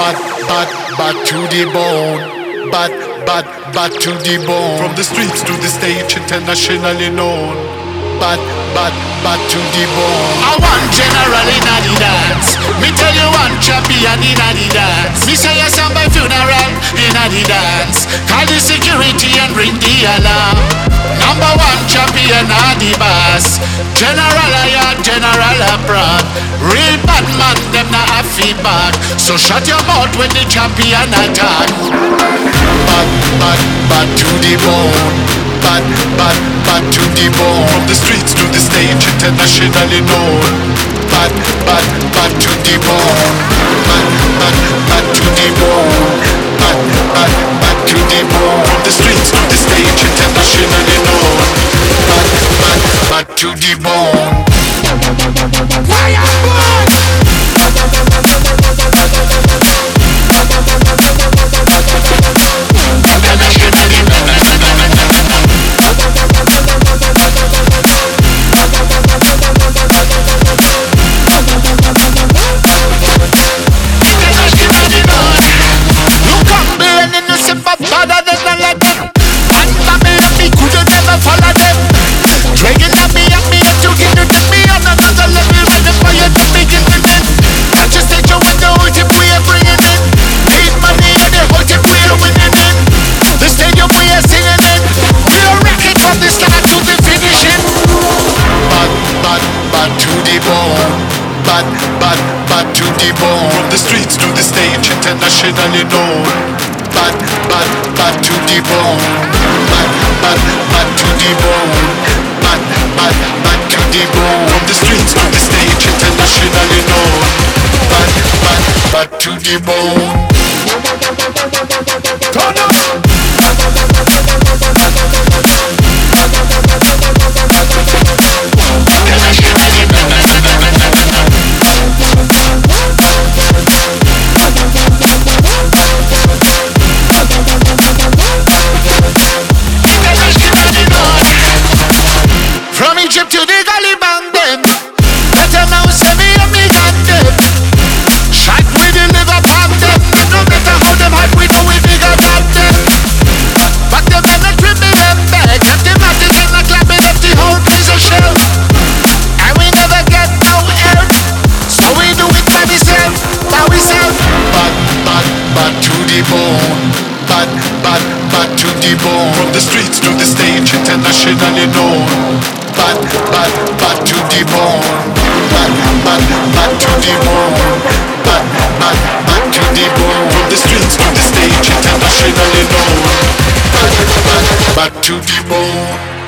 bad, bad, bad to the bone. Bad, bad, bad to the bone. From the streets to the stage, internationally known. Bad, bad, bad to the bone. I want general in the dance. Me tell you one champion in the dance. Me say yes, I'm by funeral in the dance. Call the security and ring the alarm. Number one champion on the bass. General I am, general abroad. Real bad man, them not have feedback. So shut your mouth when the champion attack. Bad, bad, bad to the bone. Bad, bad, bad to the bone. From the streets to the stage, internationally known. Bad, bad, bad to the bone. Bad, bad, bad to the bone. Bad, bad, bad to the bone. From the streets to the stage, internationally known. Bad, bad, bad to the bone. Bad, bad, bad to the bone. From the streets to the stage, internationally known. Bad, bad, bad to the bone. Bad, bad, bad to the bone. Bad, bad, bad to the bone. From the streets to the stage, internationally known. Bad, bad, bad to the bone. Turn up. From Egypt to the Gully band them. Better now say me and me got them. Shite we deliver from them. No matter how them hype we know we bigger than them. But them men a trip me them back. Left them at it and a clap me left the whole piece of shell. And we never get no help. So we do it by ourselves, by ourselves. Bad, bad, bad to the bone. Bad, bad, bad to the bone. From the streets to the stage, internationally known. Bad, bad, bad to the bone. Bad, bad, bad to the bone. Bad, bad, bad to the bone. From the streets to the stage, internationally known. Bad, bad, bad to the bone.